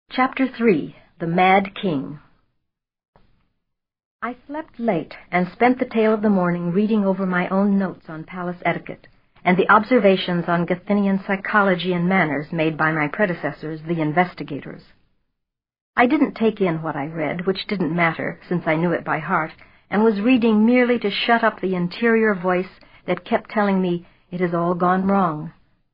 Chapter 3. The Mad King. I slept late and spent the tail of the morning reading over my own notes on palace etiquette and the observations on Gathinian psychology and manners made by my predecessors, the investigators. I didn't take in what I read, which didn't matter since I knew it by heart, and was reading merely to shut up the interior voice that kept telling me it has all gone wrong.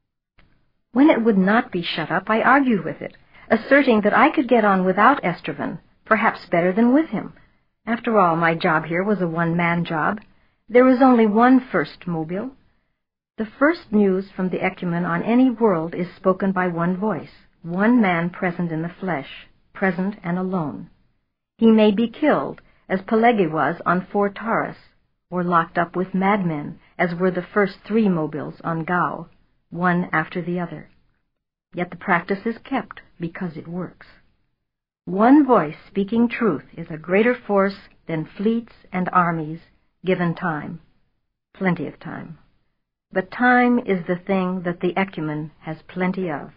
When it would not be shut up, I argued with it, asserting that I could get on without Estroven, perhaps better than with him. After all, my job here was a one-man job. There was only one first mobile. The first news from the ecumen on any world is spoken by one voice, one man present in the flesh, present and alone. He may be killed, as Pelegi was on Fort Taurus, or locked up with madmen, as were the first three mobiles on Gao, one after the other. Yet the practice is kept because it works. One voice speaking truth is a greater force than fleets and armies given time, plenty of time. But time is the thing that the ecumen has plenty of.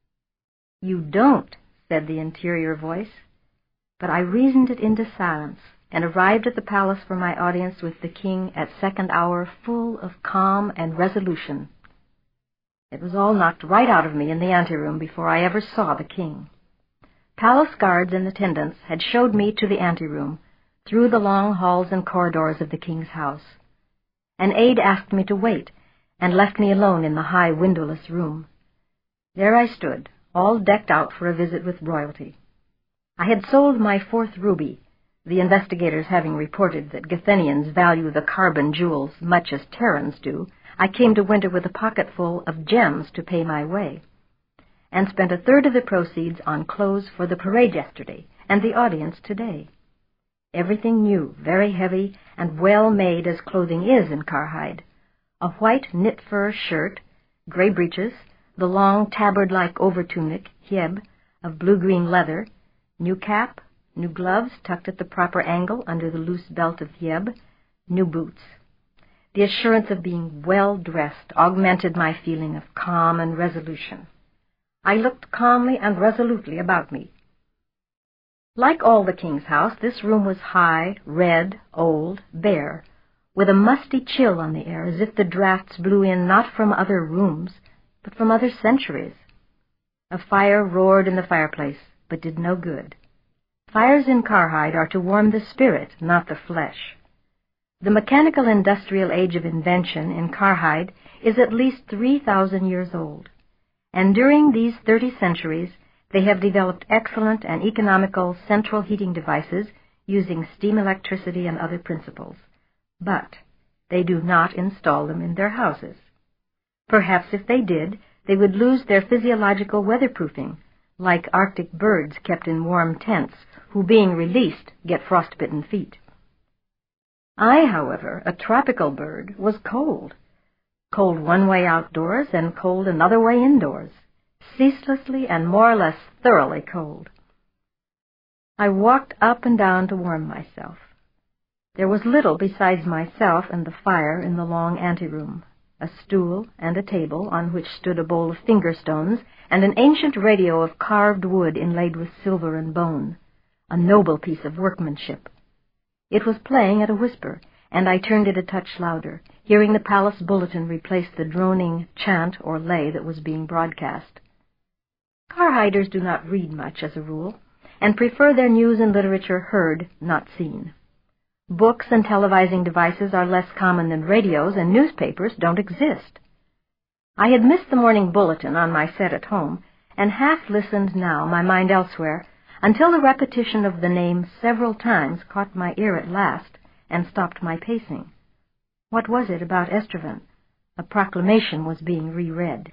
"You don't," said the interior voice, but I reasoned it into silence and arrived at the palace for my audience with the king at second hour full of calm and resolution. It was all knocked right out of me in the anteroom before I ever saw the king. Palace guards and attendants had showed me to the anteroom, through the long halls and corridors of the king's house. An aide asked me to wait, and left me alone in the high windowless room. There I stood, all decked out for a visit with royalty. I had sold my fourth ruby, the investigators having reported that Gathenians value the carbon jewels much as Terrans do. I came to winter with a pocketful of gems to pay my way, and spent a third of the proceeds on clothes for the parade yesterday and the audience today. Everything new, very heavy, and well made as clothing is in Karhide. A white knit fur shirt, gray breeches, the long tabard-like overtunic, hieb, of blue-green leather, new cap, new gloves tucked at the proper angle under the loose belt of hieb, new boots. The assurance of being well-dressed augmented my feeling of calm and resolution. I looked calmly and resolutely about me. Like all the king's house, this room was high, red, old, bare, with a musty chill on the air, as if the draughts blew in not from other rooms, but from other centuries. A fire roared in the fireplace, but did no good. Fires in Karhide are to warm the spirit, not the flesh. The mechanical industrial age of invention in Karhide is at least 3,000 years old, and during these 30 centuries they have developed excellent and economical central heating devices using steam electricity and other principles. But they do not install them in their houses. Perhaps if they did, they would lose their physiological weatherproofing, like Arctic birds kept in warm tents, who, being released, get frostbitten feet. I, however, a tropical bird, was cold. Cold one way outdoors and cold another way indoors, ceaselessly and more or less thoroughly cold. I walked up and down to warm myself. There was little besides myself and the fire in the long anteroom, a stool and a table on which stood a bowl of finger-stones and an ancient radio of carved wood inlaid with silver and bone, a noble piece of workmanship. It was playing at a whisper, and I turned it a touch louder, hearing the palace bulletin replace the droning chant or lay that was being broadcast. Karhiders do not read much as a rule, and prefer their news and literature heard, not seen. Books and televising devices are less common than radios, and newspapers don't exist. I had missed the morning bulletin on my set at home, and half listened now, my mind elsewhere, until the repetition of the name several times caught my ear at last and stopped my pacing. What was it about Estroven? A proclamation was being reread.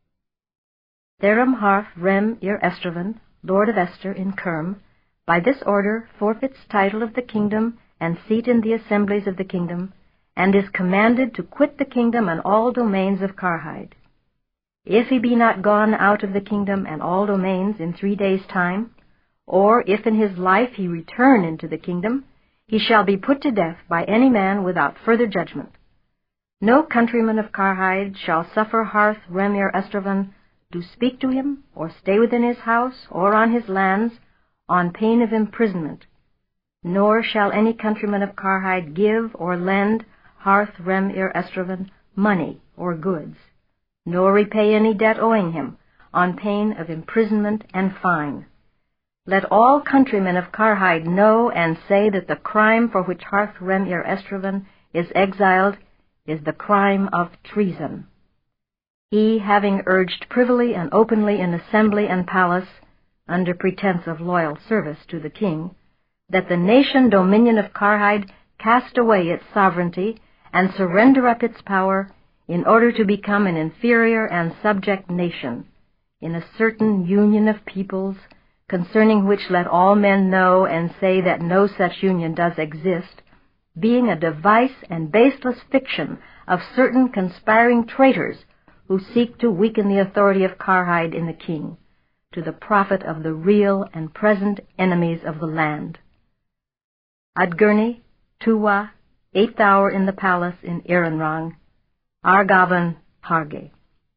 Therum Harf Rem Ir Estroven, Lord of Ester in Kerm, by this order forfeits title of the kingdom and seat in the assemblies of the kingdom, and is commanded to quit the kingdom and all domains of Karhide. If he be not gone out of the kingdom and all domains in 3 days' time, or if in his life he return into the kingdom, he shall be put to death by any man without further judgment. No countryman of Karhide shall suffer Harth Remir Estroven do speak to him, or stay within his house, or on his lands, on pain of imprisonment. Nor shall any countryman of Karhide give or lend Harth Rem Ir Estraven money or goods, nor repay any debt owing him, on pain of imprisonment and fine. Let all countrymen of Karhide know and say that the crime for which Harth Rem Ir Estraven is exiled is the crime of treason. He, having urged privily and openly in assembly and palace, under pretense of loyal service to the king, that the nation dominion of Karhide cast away its sovereignty and surrender up its power in order to become an inferior and subject nation, in a certain union of peoples, concerning which let all men know and say that no such union does exist, being a device and baseless fiction of certain conspiring traitors who seek to weaken the authority of Karhide in the king, to the profit of the real and present enemies of the land. Adgurni, Tuwa, 8th hour in the palace in Iranrang, Argavan, Harge.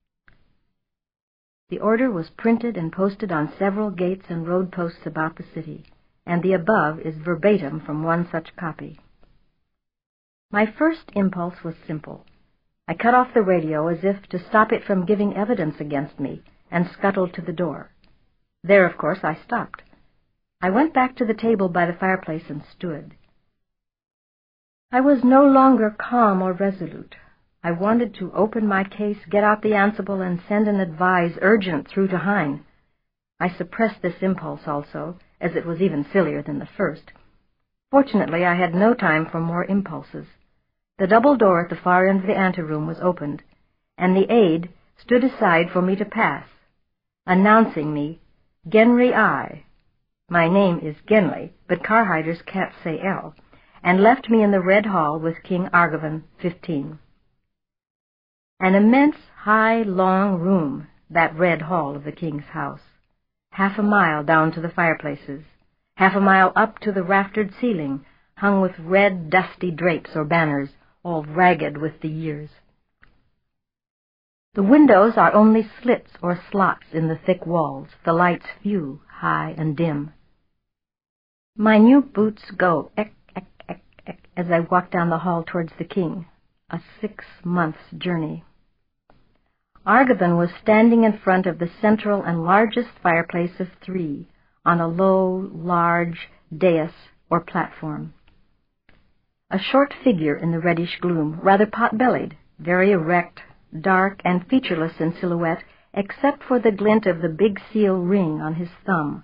The order was printed and posted on several gates and road posts about the city, and the above is verbatim from one such copy. My first impulse was simple. I cut off the radio as if to stop it from giving evidence against me, and scuttled to the door. There, of course, I stopped. I went back to the table by the fireplace and stood. I was no longer calm or resolute. I wanted to open my case, get out the Ansible, and send an advise urgent through to Hine. I suppressed this impulse also, as it was even sillier than the first. Fortunately, I had no time for more impulses. The double door at the far end of the anteroom was opened, and the aide stood aside for me to pass, announcing me, Genri I. My name is Genli, but Karhiders can't say L, and left me in the Red Hall with King Argavan, 15. An immense, high, long room, that Red Hall of the king's house, 1/2 mile down to the fireplaces, 1/2 mile up to the raftered ceiling, hung with red, dusty drapes or banners, all ragged with the years. The windows are only slits or slots in the thick walls, the lights few, high and dim. My new boots go ek, ek, ek, ek, as I walk down the hall towards the king, a 6 months' journey. Argavan was standing in front of the central and largest fireplace of 3, on a low, large dais or platform. A short figure in the reddish gloom, rather pot-bellied, very erect, dark and featureless in silhouette, except for the glint of the big seal ring on his thumb.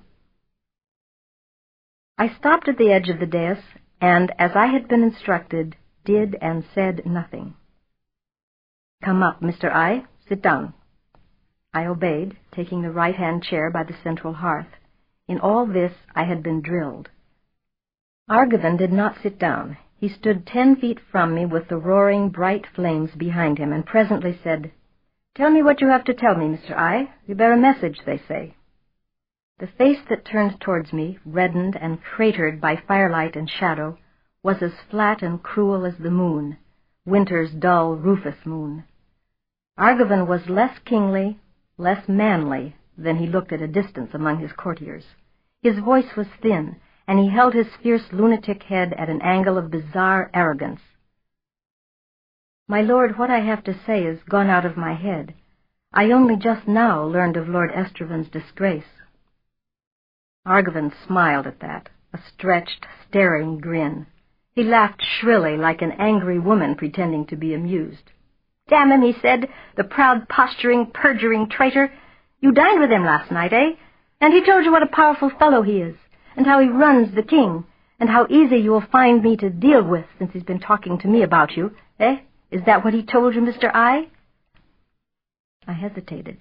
I stopped at the edge of the dais, and, as I had been instructed, did and said nothing. "Come up, Mr. I. Sit down." I obeyed, taking the right-hand chair by the central hearth. In all this I had been drilled. Argavan did not sit down. He stood 10 feet from me with the roaring, bright flames behind him, and presently said, "Tell me what you have to tell me, Mr. I. You bear a message, they say." The face that turned towards me, reddened and cratered by firelight and shadow, was as flat and cruel as the moon, winter's dull rufous moon. Argavan was less kingly, less manly than he looked at a distance among his courtiers. His voice was thin, and he held his fierce lunatic head at an angle of bizarre arrogance. "My lord, what I have to say is gone out of my head. I only just now learned of Lord Estraven's disgrace." Argavan smiled at that, a stretched, staring grin. He laughed shrilly like an angry woman pretending to be amused. "Damn him," he said, "the proud, posturing, perjuring traitor. You dined with him last night, eh? And he told you what a powerful fellow he is, and how he runs the king, and how easy you will find me to deal with since he's been talking to me about you, eh? Is that what he told you, Mr. I?" I hesitated.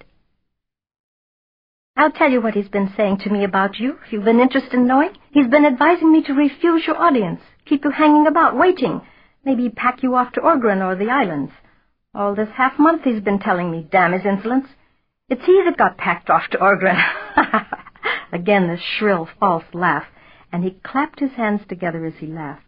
"I'll tell you what he's been saying to me about you, if you've an interest in knowing. He's been advising me to refuse your audience, keep you hanging about, waiting, maybe pack you off to Orgren or the islands. All this half-month he's been telling me, damn his insolence. It's he that got packed off to Orgren." Again the shrill, false laugh, and he clapped his hands together as he laughed.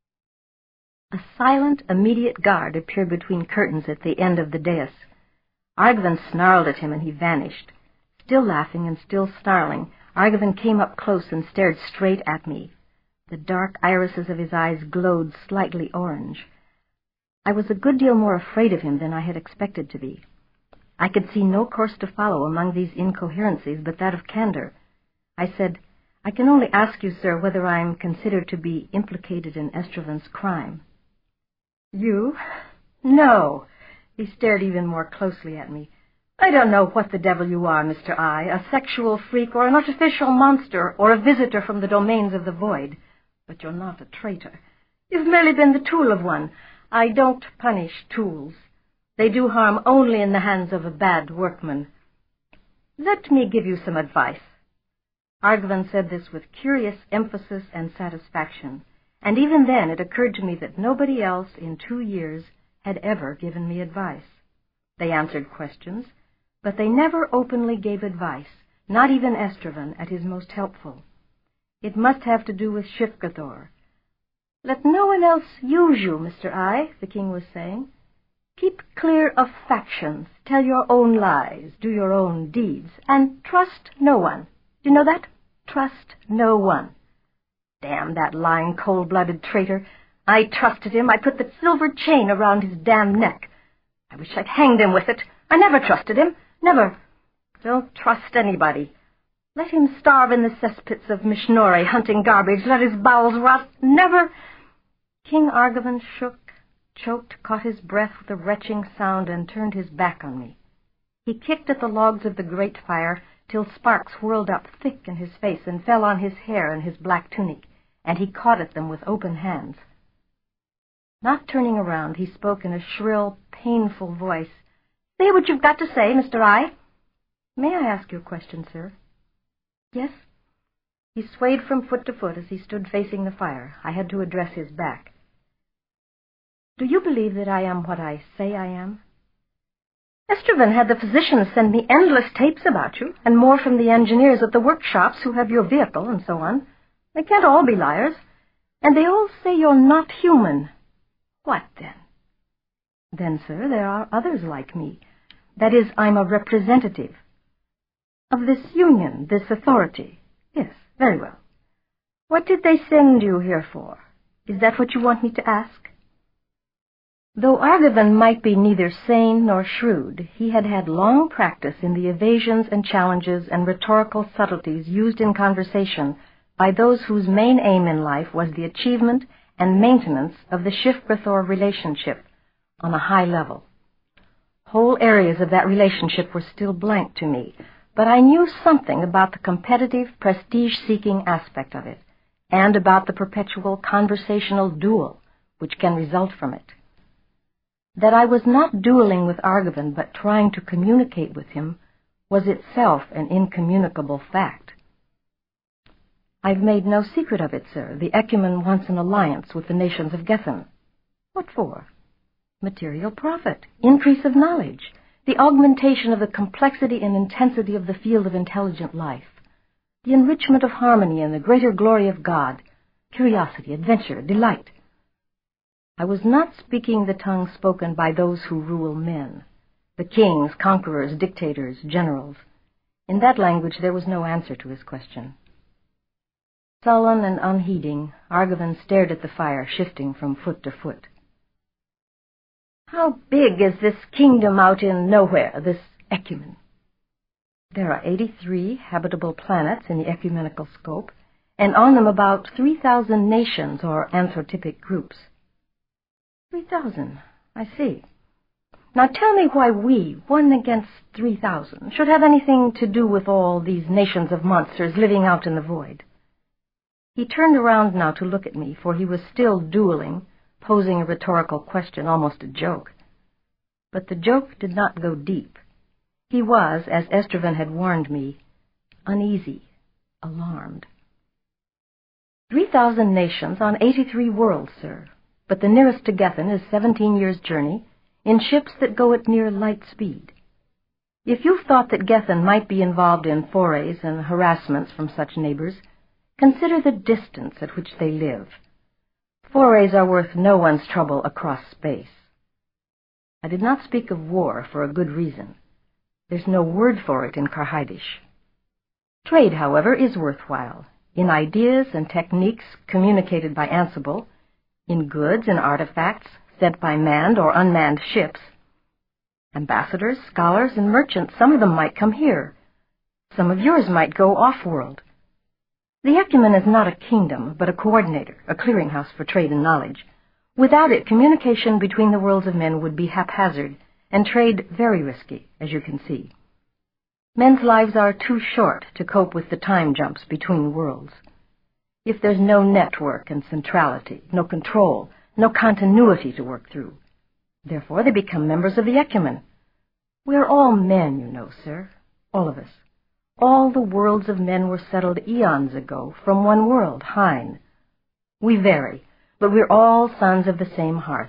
A silent, immediate guard appeared between curtains at the end of the dais. Argvan snarled at him, and he vanished. Still laughing and still snarling, Argvan came up close and stared straight at me. The dark irises of his eyes glowed slightly orange. I was a good deal more afraid of him than I had expected to be. I could see no course to follow among these incoherencies but that of candor. I said, "I can only ask you, sir, whether I am considered to be implicated in Estrevan's crime." "You? No." He stared even more closely at me. "I don't know what the devil you are, Mr. I, a sexual freak or an artificial monster or a visitor from the domains of the void. But you're not a traitor. You've merely been the tool of one. I don't punish tools. They do harm only in the hands of a bad workman. Let me give you some advice." Argvan said this with curious emphasis and satisfaction, and even then it occurred to me that nobody else in 2 years had ever given me advice. They answered questions, but they never openly gave advice, not even Estrevan at his most helpful. It must have to do with Shifgathor. "Let no one else use you, Mr. I," the king was saying. "Keep clear of factions, tell your own lies, do your own deeds, and trust no one. Do you know that? Trust no one. Damn that lying, cold-blooded traitor. I trusted him. I put the silver chain around his damn neck. I wish I'd hanged him with it. I never trusted him. Never. Don't trust anybody. Let him starve in the cesspits of Mishnore, hunting garbage. Let his bowels rot. Never." King Argvan shook, choked, caught his breath with a retching sound, and turned his back on me. He kicked at the logs of the grate fire till sparks whirled up thick in his face and fell on his hair and his black tunic, and he caught at them with open hands. Not turning around, he spoke in a shrill, painful voice. "Say what you've got to say, Mr. I." "May I ask you a question, sir?" "Yes." He swayed from foot to foot as he stood facing the fire. I had to address his back. "Do you believe that I am what I say I am?" "Estrevan had the physicians send me endless tapes about you, and more from the engineers at the workshops who have your vehicle and so on. They can't all be liars. And they all say you're not human." "What then?" "Then, sir, there are others like me. That is, I'm a representative." "Of this union, this authority?" "Yes, very well. What did they send you here for? Is that what you want me to ask?" Though Argvan might be neither sane nor shrewd, he had had long practice in the evasions and challenges and rhetorical subtleties used in conversation by those whose main aim in life was the achievement and maintenance of the Shifgathor relationship on a high level. Whole areas of that relationship were still blank to me, but I knew something about the competitive, prestige-seeking aspect of it, and about the perpetual conversational duel which can result from it. That I was not dueling with Argvan, but trying to communicate with him, was itself an incommunicable fact. "I've made no secret of it, sir. The Ecumen wants an alliance with the nations of Gethen." "What for?" "Material profit, increase of knowledge, the augmentation of the complexity and intensity of the field of intelligent life, the enrichment of harmony and the greater glory of God, curiosity, adventure, delight." I was not speaking the tongue spoken by those who rule men, the kings, conquerors, dictators, generals. In that language there was no answer to his question. Sullen and unheeding, Argvan stared at the fire, shifting from foot to foot. "How big is this kingdom out in nowhere, this Ecumen?" "There are 83 habitable planets in the ecumenical scope, and on them about 3,000 nations or anthrotypic groups." 3,000. I see. Now tell me why we, 1 against 3,000, should have anything to do with all these nations of monsters living out in the void. He turned around now to look at me, for he was still dueling, posing a rhetorical question, almost a joke. But the joke did not go deep. He was, as Estrevan had warned me, uneasy, alarmed. 3,000 nations on 83 worlds, sir. But the nearest to Gethen is 17 years' journey, in ships that go at near light speed. If you've thought that Gethen might be involved in forays and harassments from such neighbors, consider the distance at which they live. Forays are worth no one's trouble across space. I did not speak of war for a good reason. There's no word for it in Karhaidish. Trade, however, is worthwhile, in ideas and techniques communicated by Ansible, in goods and artifacts sent by manned or unmanned ships. Ambassadors, scholars, and merchants, some of them might come here. Some of yours might go off-world. The Ecumen is not a kingdom, but a coordinator, a clearinghouse for trade and knowledge. Without it, communication between the worlds of men would be haphazard, and trade very risky, as you can see. Men's lives are too short to cope with the time jumps between worlds. If there's no network and centrality, no control, no continuity to work through, therefore they become members of the Ecumen. We are all men, you know, sir, all of us. All the worlds of men were settled eons ago from one world, Hein. We vary, but we're all sons of the same hearth.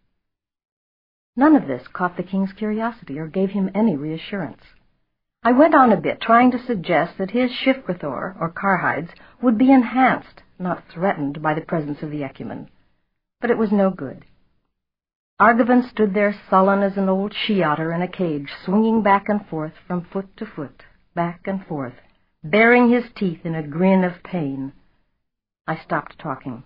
None of this caught the king's curiosity or gave him any reassurance. I went on a bit, trying to suggest that his Shifrithor, or Karhides, would be enhanced, not threatened, by the presence of the Ecumen. But it was no good. Argivan stood there sullen as an old she-otter in a cage, swinging back and forth from foot to foot, back and forth, baring his teeth in a grin of pain. I stopped talking.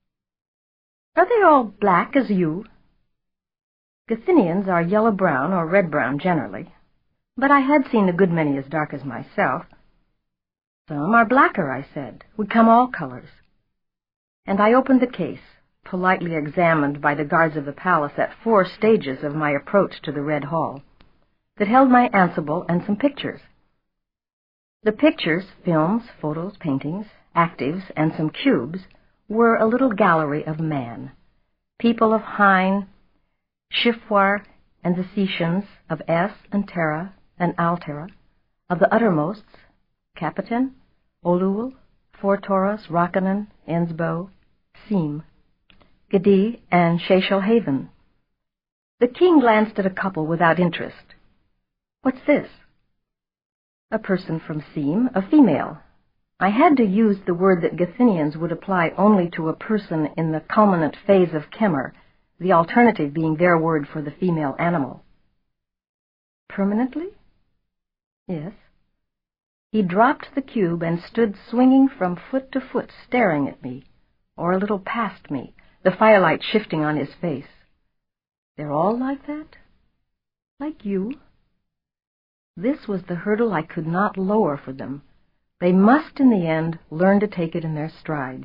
Are they all black as you? Gathinians are yellow-brown or red-brown generally, but I had seen a good many as dark as myself. Some are blacker, I said. We come all colors. And I opened the case, politely examined by the guards of the palace at 4 stages of my approach to the Red Hall, that held my Ansible and some pictures. The pictures, films, photos, paintings, actives, and some cubes, were a little gallery of man, people of Hein, Shifwar, and the Setians, of Es and Terra and Altera, of the Uttermosts, Capitan, Olul, Fortoros, Rakanan, Ensbo, Seam, Gedi, and Sheshalhaven. The king glanced at a couple without interest. What's this? A person from Seam, a female. I had to use the word that Gathinians would apply only to a person in the culminant phase of Kemer, the alternative being their word for the female animal. Permanently? Yes. He dropped the cube and stood swinging from foot to foot, staring at me, or a little past me, the firelight shifting on his face. They're all like that? Like you? This was the hurdle I could not lower for them. They must, in the end, learn to take it in their stride.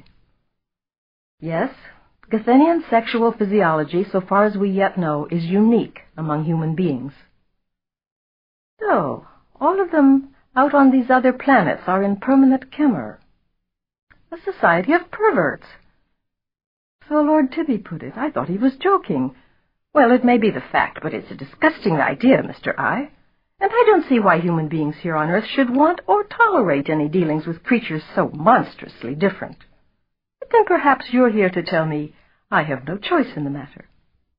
Yes, Gathenian sexual physiology, so far as we yet know, is unique among human beings. So, all of them out on these other planets are in permanent Kemer. A society of perverts. So Lord Tibby put it. I thought he was joking. Well, it may be the fact, but it's a disgusting idea, Mr. I. And I don't see why human beings here on Earth should want or tolerate any dealings with creatures so monstrously different. But then perhaps you're here to tell me I have no choice in the matter.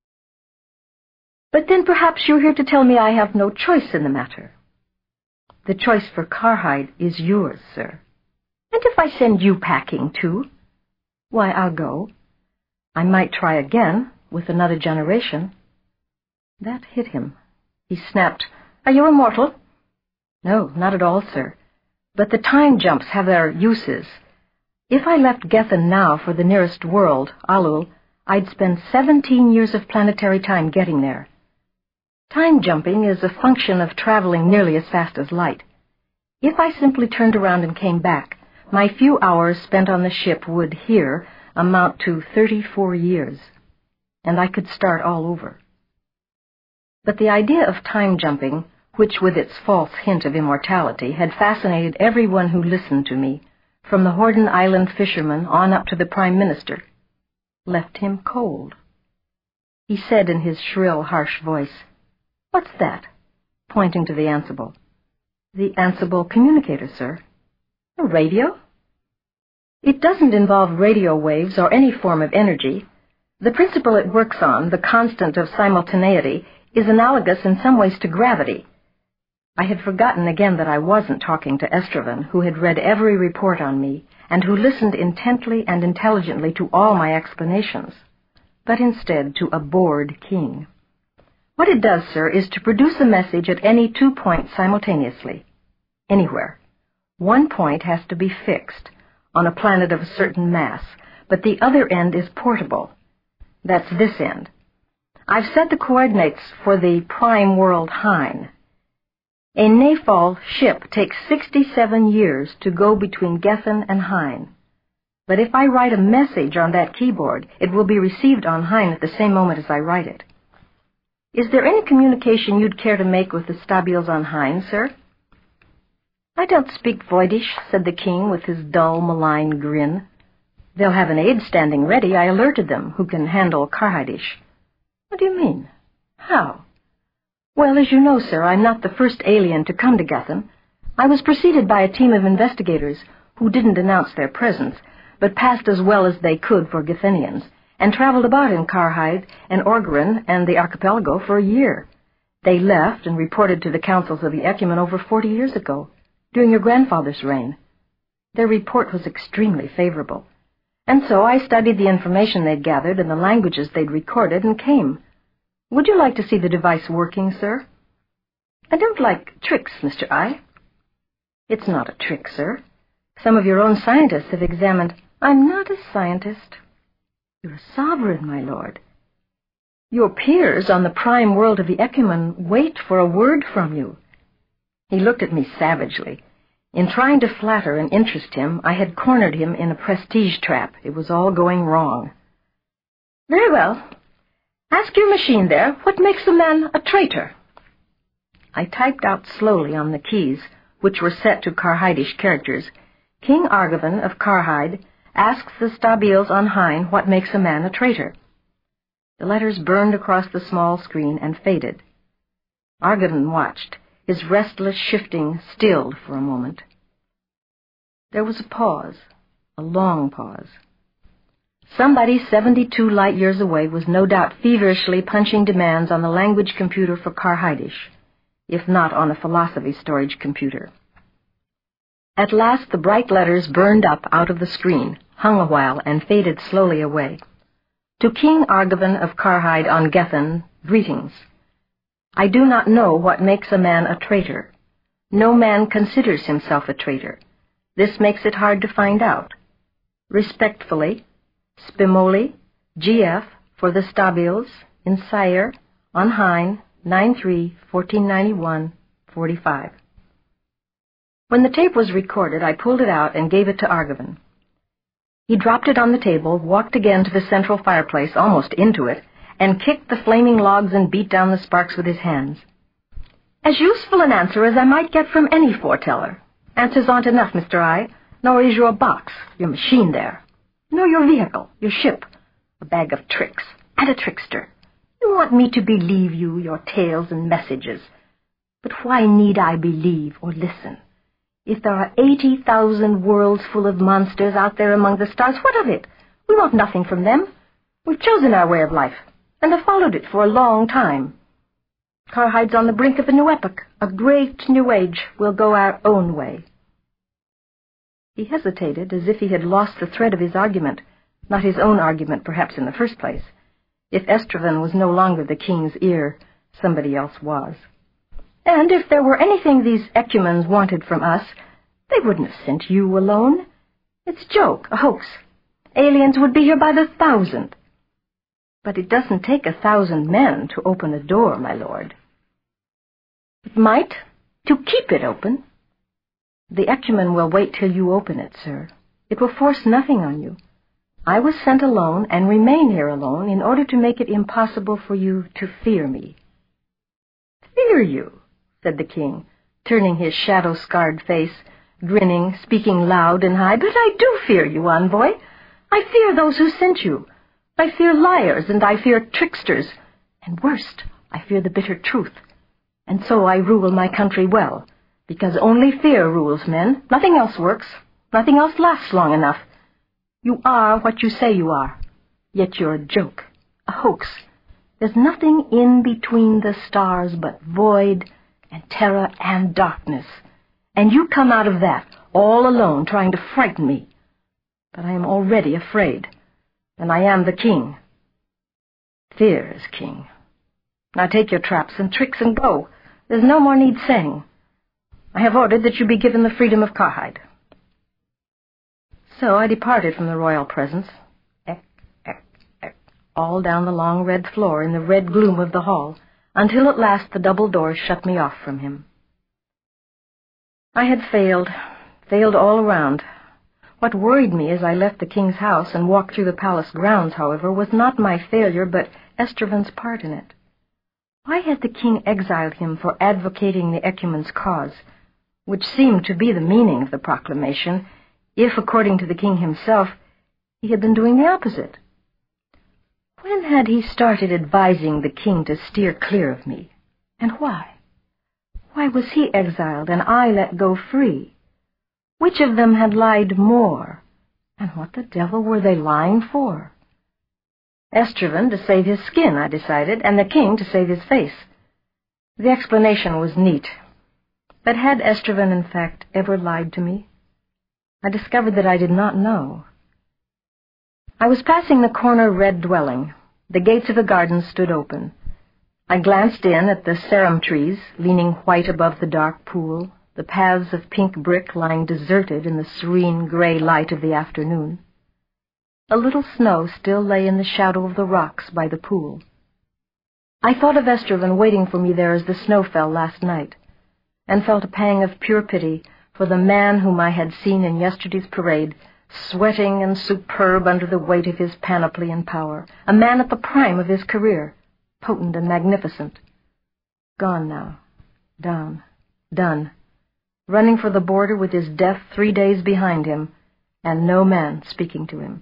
The choice for Karhide is yours, sir. And if I send you packing, too? Why, I'll go. I might try again, with another generation. That hit him. He snapped, Are you immortal? No, not at all, sir. But the time jumps have their uses. If I left Gethen now for the nearest world, Alul, I'd spend 17 years of planetary time getting there. Time jumping is a function of traveling nearly as fast as light. If I simply turned around and came back, my few hours spent on the ship would, here, amount to 34 years, and I could start all over. But the idea of time jumping, which with its false hint of immortality had fascinated everyone who listened to me, from the Horden Island fisherman on up to the Prime Minister, left him cold. He said in his shrill, harsh voice, What's that? Pointing to the Ansible. The Ansible communicator, sir. A radio? It doesn't involve radio waves or any form of energy. The principle it works on, the constant of simultaneity, is analogous in some ways to gravity. I had forgotten again that I wasn't talking to Estraven, who had read every report on me, and who listened intently and intelligently to all my explanations, but instead to a bored king. What it does, sir, is to produce a message at any 2 points simultaneously, anywhere. One point has to be fixed on a planet of a certain mass, but the other end is portable. That's this end. I've set the coordinates for the prime world Hine. A Nafal ship takes 67 years to go between Gethin and Hine. But if I write a message on that keyboard, it will be received on Hine at the same moment as I write it. Is there any communication you'd care to make with the Stabiles on Hine, sir? I don't speak Voidish, said the king with his dull, malign grin. They'll have an aide standing ready, I alerted them, who can handle Karhaidish. What do you mean? How? Well, as you know, sir, I'm not the first alien to come to Gethin. I was preceded by a team of investigators who didn't announce their presence, but passed as well as they could for Gethinians, and traveled about in Karhide and Orgaran and the archipelago for a year. They left and reported to the councils of the Ecumen over 40 years ago, during your grandfather's reign. Their report was extremely favorable, and so I studied the information they'd gathered and the languages they'd recorded and came. Would you like to see the device working, sir? I don't like tricks, Mr. I. It's not a trick, sir. Some of your own scientists have examined... I'm not a scientist. You're a sovereign, my lord. Your peers on the prime world of the Ecumen wait for a word from you. He looked at me savagely. In trying to flatter and interest him, I had cornered him in a prestige trap. It was all going wrong. Very well. Ask your machine there, what makes a man a traitor? I typed out slowly on the keys, which were set to Karhaidish characters. King Argivan of Karhide asks the Stabiles on Hine what makes a man a traitor. The letters burned across the small screen and faded. Argivan watched, his restless shifting stilled for a moment. There was a pause, a long pause. Somebody 72 light-years away was no doubt feverishly punching demands on the language computer for Karhaidish, if not on a philosophy storage computer. At last the bright letters burned up out of the screen, hung a while, and faded slowly away. To King Argivan of Karhide on Gethin, greetings. I do not know what makes a man a traitor. No man considers himself a traitor. This makes it hard to find out. Respectfully, Spimoli, GF, for the Stabiles, in Sire, on Hine, 9/3/1491-45. When the tape was recorded, I pulled it out and gave it to Argivan. He dropped it on the table, walked again to the central fireplace, almost into it, and kicked the flaming logs and beat down the sparks with his hands. As useful an answer as I might get from any foreteller. Answers aren't enough, Mr. I, nor is your box, your machine there. Nor your vehicle, your ship, a bag of tricks, and a trickster. You want me to believe you, your tales and messages. But why need I believe or listen? If there are 80,000 worlds full of monsters out there among the stars, what of it? We want nothing from them. We've chosen our way of life, and have followed it for a long time. Karhide's on the brink of a new epoch, a great new age. We'll go our own way. He hesitated, as if he had lost the thread of his argument, not his own argument, perhaps, in the first place. If Estraven was no longer the king's ear, somebody else was. And if there were anything these Ecumens wanted from us, they wouldn't have sent you alone. It's a joke, a hoax. Aliens would be here by the 1,000. But it doesn't take 1,000 men to open a door, my lord. It might, to keep it open. The Ecumen will wait till you open it, sir. It will force nothing on you. I was sent alone and remain here alone in order to make it impossible for you to fear me. Fear you, said the king, turning his shadow-scarred face, grinning, speaking loud and high. But I do fear you, envoy. I fear those who sent you. I fear liars, and I fear tricksters. And worst, I fear the bitter truth. And so I rule my country well. Because only fear rules men. Nothing else works. Nothing else lasts long enough. You are what you say you are. Yet you're a joke, a hoax. There's nothing in between the stars but void and terror and darkness. And you come out of that, all alone, trying to frighten me. But I am already afraid. And I am the king. Fear is king. Now take your traps and tricks and go. There's no more need saying. I have ordered that you be given the freedom of Karhide." So I departed from the royal presence, all down the long red floor in the red gloom of the hall, until at last the double doors shut me off from him. I had failed all around. What worried me as I left the king's house and walked through the palace grounds, however, was not my failure, but Esterven's part in it. Why had the king exiled him for advocating the ecumen's cause, which seemed to be the meaning of the proclamation, if, according to the king himself, he had been doing the opposite? When had he started advising the king to steer clear of me? And why? Why was he exiled and I let go free? Which of them had lied more? And what the devil were they lying for? Esterven to save his skin, I decided, and the king to save his face. The explanation was neat. But had Esterven, in fact, ever lied to me? I discovered that I did not know. I was passing the corner red dwelling. The gates of the garden stood open. I glanced in at the serum trees, leaning white above the dark pool, the paths of pink brick lying deserted in the serene gray light of the afternoon. A little snow still lay in the shadow of the rocks by the pool. I thought of Esterven waiting for me there as the snow fell last night, and felt a pang of pure pity for the man whom I had seen in yesterday's parade, sweating and superb under the weight of his panoply and power, a man at the prime of his career, potent and magnificent. Gone now, down, done, running for the border with his death 3 days behind him, and no man speaking to him.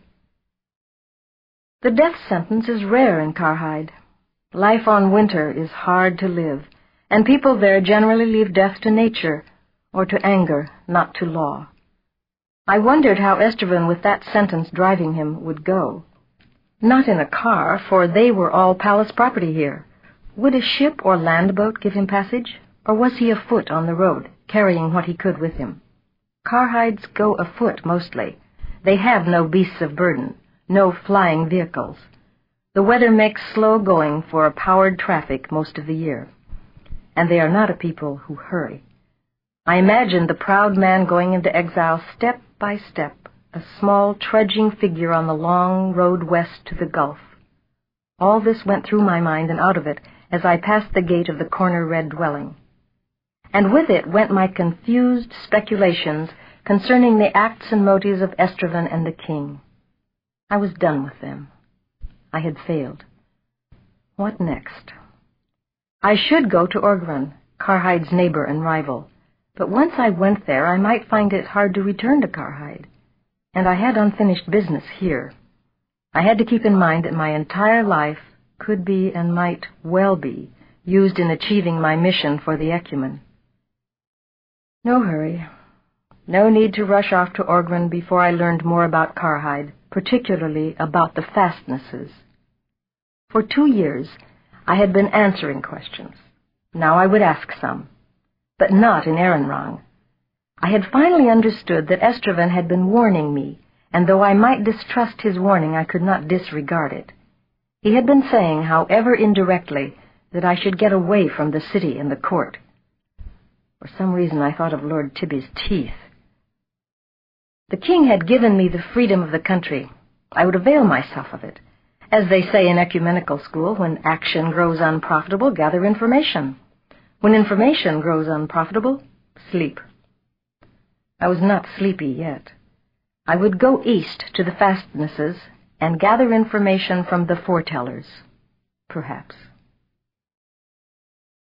The death sentence is rare in Karhide. Life on Winter is hard to live, and people there generally leave death to nature, or to anger, not to law. I wondered how Esterven, with that sentence driving him, would go. Not in a car, for they were all palace property here. Would a ship or landboat give him passage, or was he afoot on the road, carrying what he could with him? Karhides go afoot mostly. They have no beasts of burden, no flying vehicles. The weather makes slow going for a powered traffic most of the year, and they are not a people who hurry. I imagined the proud man going into exile step by step, a small trudging figure on the long road west to the Gulf. All this went through my mind and out of it as I passed the gate of the corner red dwelling. And with it went my confused speculations concerning the acts and motives of Esterven and the king. I was done with them. I had failed. What next? I should go to Orgren, Karhide's neighbor and rival, but once I went there I might find it hard to return to Karhide, and I had unfinished business here. I had to keep in mind that my entire life could be and might well be used in achieving my mission for the ecumen. No hurry. No need to rush off to Orgren before I learned more about Karhide, particularly about the fastnesses. For 2 years I had been answering questions. Now I would ask some, but not in Erenrang. I had finally understood that Esterven had been warning me, and though I might distrust his warning, I could not disregard it. He had been saying, however indirectly, that I should get away from the city and the court. For some reason I thought of Lord Tibby's teeth. The king had given me the freedom of the country. I would avail myself of it. As they say in ecumenical school, when action grows unprofitable, gather information. When information grows unprofitable, sleep. I was not sleepy yet. I would go east to the fastnesses and gather information from the foretellers, perhaps.